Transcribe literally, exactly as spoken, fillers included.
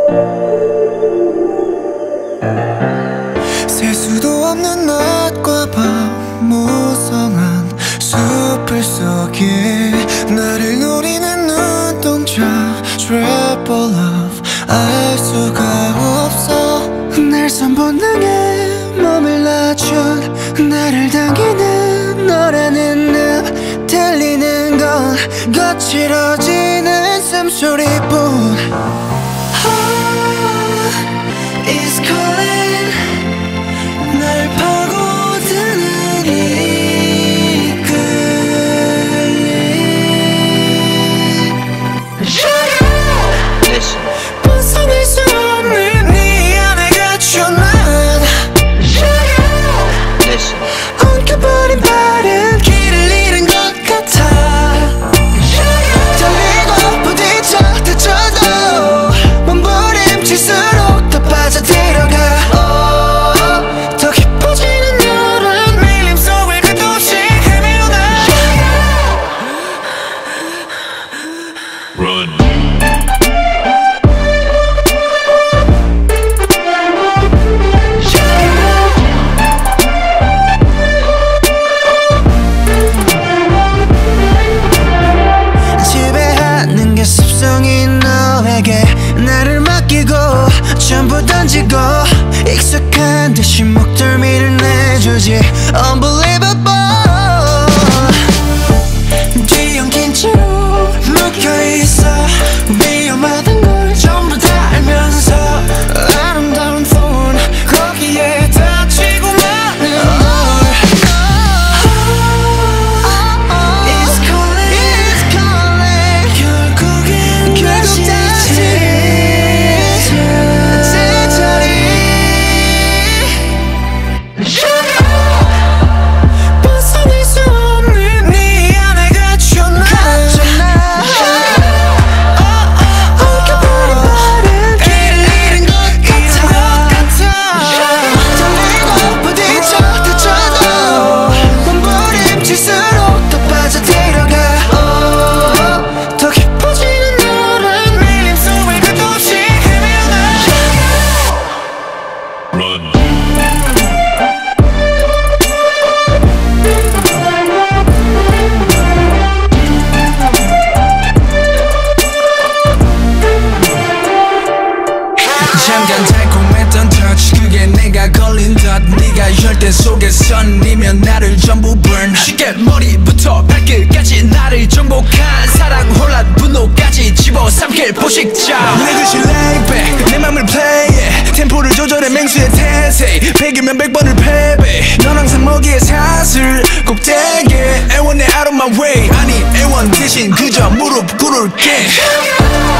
셀 수도 없는 낮과 밤 무성한 숲을 속에 나를 노리는 눈동자 Triple Love 알 수가 없어. 날 선본능에 몸을 낮춘 나를 당기는 너라는 늪 들리는 건 거칠어지는 숨소리뿐. It's calling 날 파고드는 이끌림. Listen. 벗어날 수 없는 네 안에 갇혀 난 Listen. 엉켜버린 발은 길을 잃은 것 같아. 달리고 부딪혀 다쳐도 몸부림칠수록 더 빠져들어가. oh, 더 깊어지는 너란 밀림 속을 끝없이 헤매어 나. Run. 지배하는 게 습성인 너에게 나를 맡기고 전부 던지고 익숙한 듯이 목덜미를 내주지. Unbelievable. 뒤엉킨 채로 묶여있어. 위험하단 걸 전부 다 알면서 아름다운 폰 거기에 다치고 마는 널. It's calling, it's calling. 결국엔 결국 다시 제자리. 벗어날 수 없는 네 안에 갇혀 난 엉켜버린 발은 길을 잃은 것 같아. 달리고 부딪혀 다쳐도 몸부림칠수록 더 빠져들어가. oh, 더 깊어지는 너란 밀림 속을 끝없이 헤매어 나. Run. 잠깐 달콤했던 touch 그게 내가 걸린 듯. 네가 열대 속에 선이면 나를 전부 burn. 쉽게 머리부터 발끝까지 나를 정복한 사랑 혼란 분노까지 집어삼킬 포식자. 내 듯이 laid back 내 맘을 play it. 템포를 조절해 맹수의 태세. 백이면 백 번을 패배. 넌 항상 먹이의 사슬 꼭대기에 애원해 out of my way. 아니 애원 대신 그저 무릎 꿇을게.